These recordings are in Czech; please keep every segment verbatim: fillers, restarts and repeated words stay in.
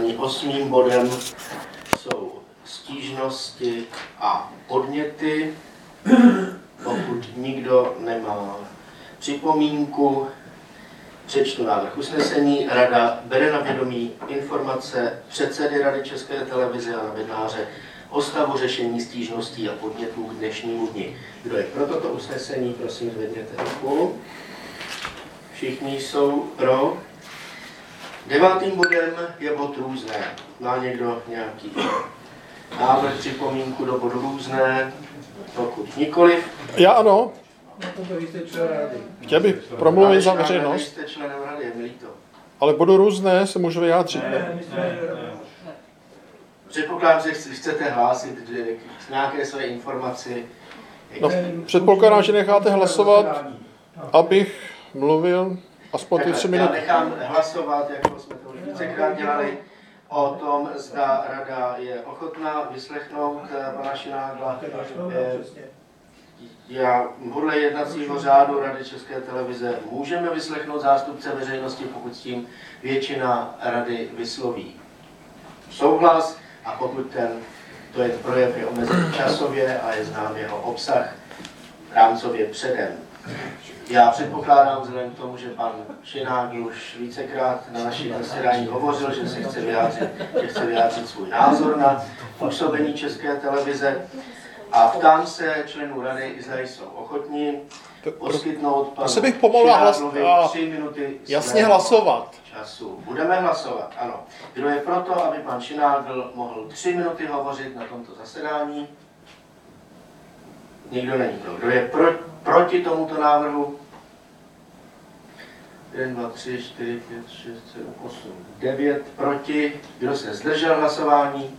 zasedání. Osmým bodem jsou stížnosti a podněty. Pokud nikdo nemá připomínku, přečtu návrh usnesení. Rada bere na vědomí informace předsedy Rady České televize a novináře o stavu řešení stížností a podnětů k dnešnímu dni. Kdo je pro toto usnesení, prosím zvedněte ruku. Všichni jsou pro. Devátým bodem je bod různé. Má někdo nějaký návrh, připomínku do bodu různé? Pokud nikoliv. Já ano. No to jste člen rady. Chtěl bych promluvit za veřejnost. Jste členem rady, je mi líto. Ale bodu různé se můžu vyjádřit, ne? Ne, my jsme... Předpokládám, že chcete hlásit k nějaké své informaci. No, předpokládám, že necháte hlasovat, abych mluvil aspoň ty tři Já minuty. nechám hlasovat, jako jsme to už vícekrát dělali, o tom, zda rada je ochotná vyslechnout pana Šinágla. Já podle jednacího řádu Rady České televize můžeme vyslechnout zástupce veřejnosti, pokud s tím většina rady vysloví souhlas, a pokud ten to je projev je omezený časově a je znám jeho obsah rámcově předem. Já předpokládám vzhledem k tomu, že pan Šinágl už vícekrát na našich zasedání hovořil, že se chce vyjádřit, že chce vyjádřit svůj názor na působení České televize. A ptám se členů rady, zda jsou ochotní poskytnout panu bych pomohla hlas... tři minuty jasně hlasovat. Času. Budeme hlasovat, ano. Kdo je proto, aby pan Šinágl mohl tři minuty hovořit na tomto zasedání? Nikdo není pro. Kdo je pro, proti tomuto návrhu? jeden, dva, tři, čtyři, pět, šest, sedm, osm, devět. Proti. Kdo se zdržel hlasování?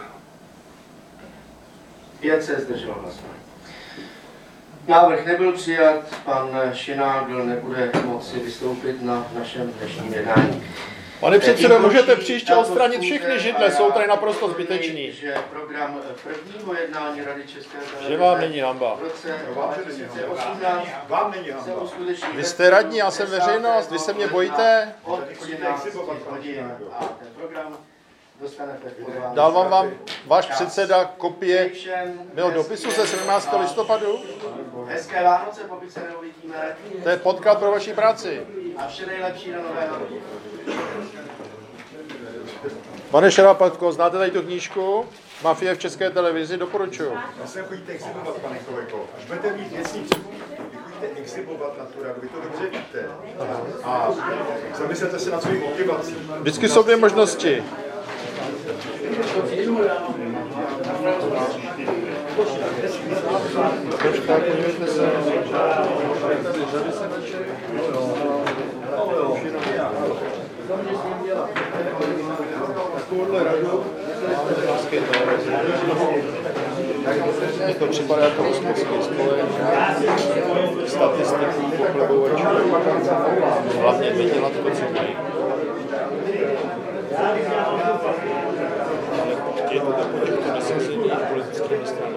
pět se zdržel hlasování. Návrh nebyl přijat, pan Šinágl nebude moci vystoupit na našem dnešním jednání. Pane předsedo, můžete příště odstranit všechny židle, jsou tady naprosto zbyteční. Že program prvního jednání Rady České televize Že vám není hamba. v roce dva tisíce osmnáct se uskuteční. Vy jste radní, já jsem veřejnost, vy se mě bojíte? Od třinácti hodin a ten program dostanete v podání. Dal vám vám váš předseda kopie mého dopisu ze sedmnáctého listopadu? Hezké Vánoce, pokud se neuvidíme. To je podklad pro vaši práci. A vše nejlepší do nového roku. Pane Šarapatko, znáte tady tu knížku? Mafie v České televizi, doporučuji. Já se chodíte exhibovat, pane Kolego. Až budete mít věcný předmět, vy chodíte exhibovat na tu radu, vy to dobře víte. A zamyslete se nad svou motivací. Vždycky jsou dvě možnosti. Počkat, podívejte se. Takovouhle radu České televize. Mně to připadá jako hospodský spolek, statistiků, pochlebovačů, hlavně vydělat to, co mají. Ale je to takový nasazení politickými stranami.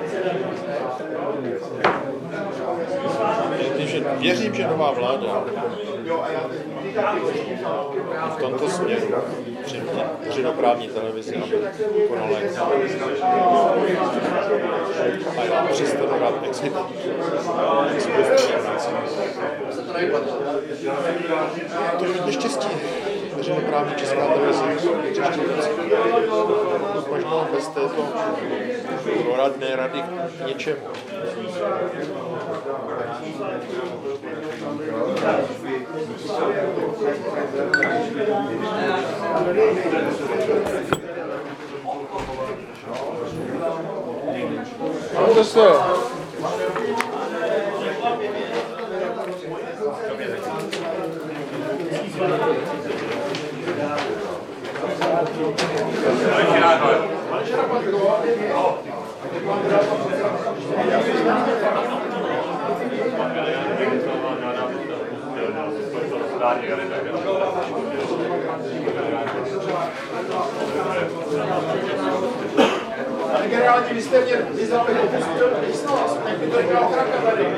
Takže věřím, že nová vláda v tomto směru při veřejnoprávní televizi, aby konala a já přestanu rád exhibit. To je hodně štěstí. Veřejnoprávní Česká televize. Možná bez této poradné rady k něčemu. Máte se. Pane generáli, vy jste mě vyzvali opustil místnost, tak by to dělal kraka tady.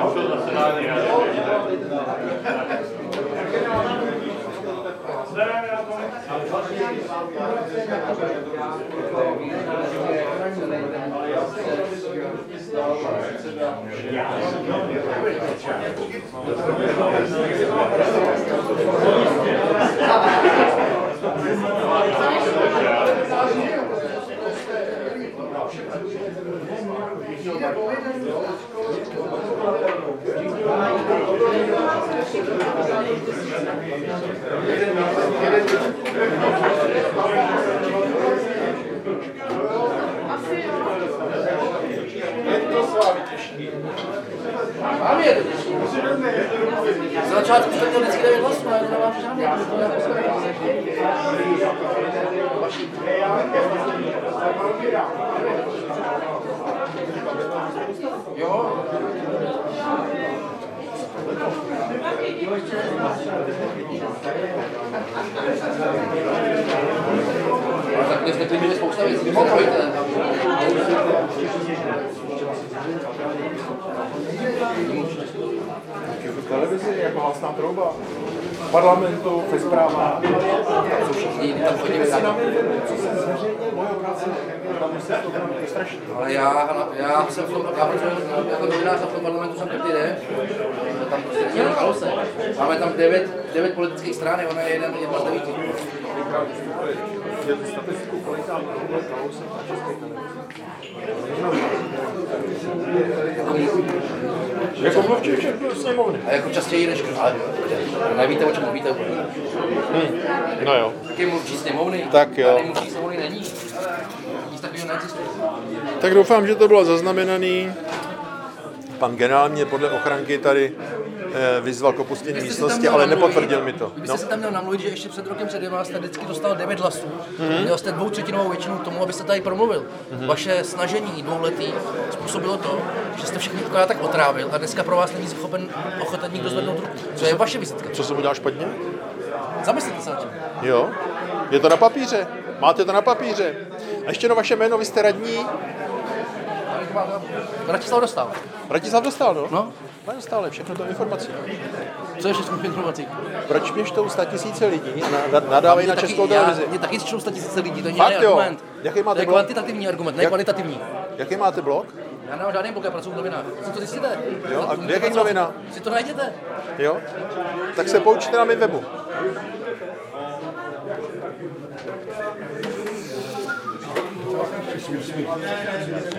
Zdravím, Mám je to těžší. Za začátku jste měl vždycky devět hlasů, ale to nemám žádný. Jo? Ale tak dnes neklidíme spousta věcí, když se nebojte. V televizi jako hlasná trouba. V parlamentu, ve zprávách. Co všichni tam chodíme tak. Co se zveřejně, moje práce, tam už se to je strašný. Ale já, já jsem v tom, já pracuji jako novinář a v tom parlamentu jsem každý den. Tam prostě není jenom Kalousek. Máme tam devět, devět politických stran, ona je jeden, jedna z devíti. Je tu statistiku, kolik tam bude Kalousek na české televizi. Jako mluvčí všechny sněmovny. A jako častěji než ale nevíte, o čem mluvíte úplně. Hmm. No jo. Taky mluvčí sněmovny. Tak jo. Tady mluvčí sněmovny není. Nic takového neexistuje. Tak doufám, že to bylo zaznamenaný. Pan generál mě podle ochranky tady eh, vyzval k opuštění místnosti, ale nepotvrdil mi to. Vy byste No. si tam měl namluvit, že ještě před rokem, před dvěma jste vždycky dostal devět hlasů. Mm-hmm. Měl jste dvoutřetinovou většinu k tomu, abyste tady promluvil. Mm-hmm. Vaše snažení dvouletý způsobilo to, že jste všechny pokoje tak otrávil a dneska pro vás není schopen ochoten nikdo zvednout ruku. Co je vaše vizitka? Co jsem udělal špatně? Zamyslete se nad tím. Jo, je to na papíře. Máte to na papíře. A ještě no vaše jméno, vy jste radní. Bratislav Dostál. Bratislav Dostál, no? No? Dostále, všechno to informací. Co ještě s informací? Proč mě čtou statisíce lidí a nadávají na českou televizi? Mě taky čtou statisíce lidí, to není Fakt žádný jo? argument. Jaký máte to je blok? kvantitativní argument, ne Jak- kvalitativní. Jaký máte blog? Já nemám žádný blok, já pracuji v novinách. Si to zjistíte? Jo, a To- v jakých novinách? Si to najděte. Jo? Tak se poučte na mém webu.